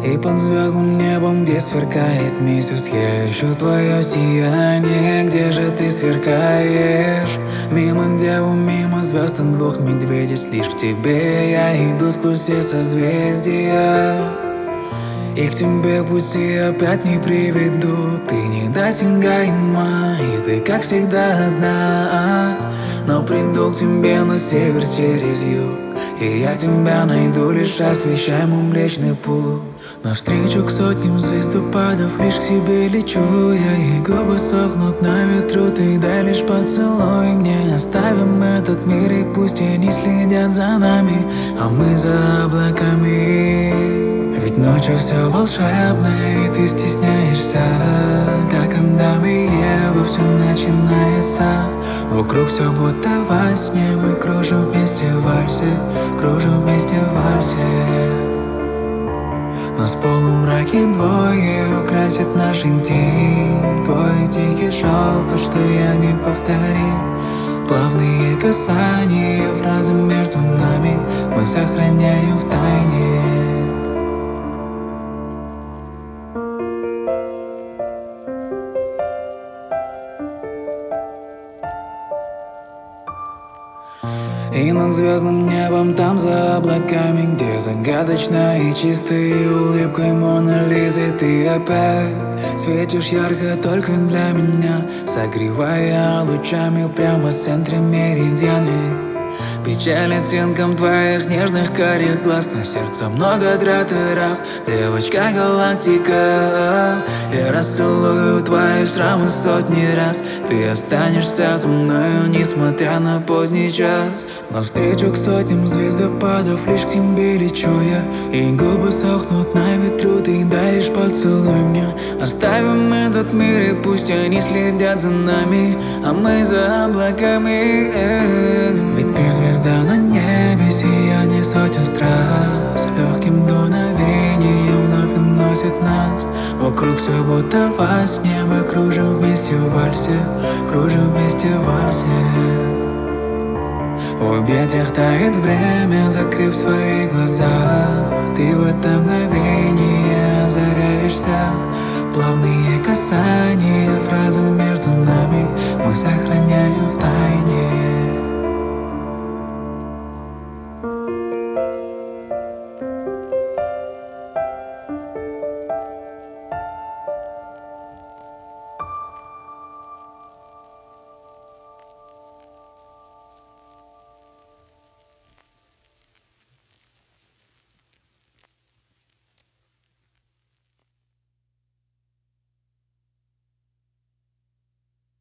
И под звездным небом, где сверкает месяц, я ищу твое сияние. Где же ты сверкаешь? Мимо деву, мимо звезд и двух медведей, лишь к тебе я иду сквозь все созвездия. И к тебе пути опять не приведу. Ты недосягаема, и ты как всегда одна. Но приду к тебе на север через юг, и я тебя найду, лишь освещай мой Млечный Путь. Навстречу к сотням звездопадов лишь к себе лечу я, и губы сохнут на ветру, ты дай лишь поцелуй мне. Оставим этот мир, и пусть они следят за нами, а мы за облаками. Ведь ночью все волшебно, и ты стесняешься, как Адам и Ева, все начинается. Вокруг все будто во сне, мы кружим вместе в вальсе, кружим вместе в вальсе. Нас в полумраке двое украсит наш интим. Твой тихий шепот, что я не повторим. Плавные касания, фразы между нами мы сохраняем в тайне. И над звездным небом, там за облаками, где загадочной и чистой улыбкой Мона Лизы ты опять светишь ярко только для меня, согревая лучами прямо в центре меридианы. Печаль оттенком твоих нежных карих глаз, на сердце много кратеров, девочка галактика. Я расцелую твои шрамы сотни раз, ты останешься со мною, несмотря на поздний час. Навстречу к сотням звездопадов лишь к тебе лечу я, и губы сохнут на ветру, ты дай лишь поцелуй мне. Оставим этот мир, и пусть они следят за нами, а мы за облаками. Ведь ты звезда на небе, сияние сотен страз, легким дуновением вновь уносит нас. Вокруг все будто во сне, мы кружим вместе в вальсе, кружим вместе в вальсе. В объятиях тает время, закрыв свои глаза. Ты в это мгновение озаряешься. Плавные касания, фразы между нами мы сохраняем в тайне.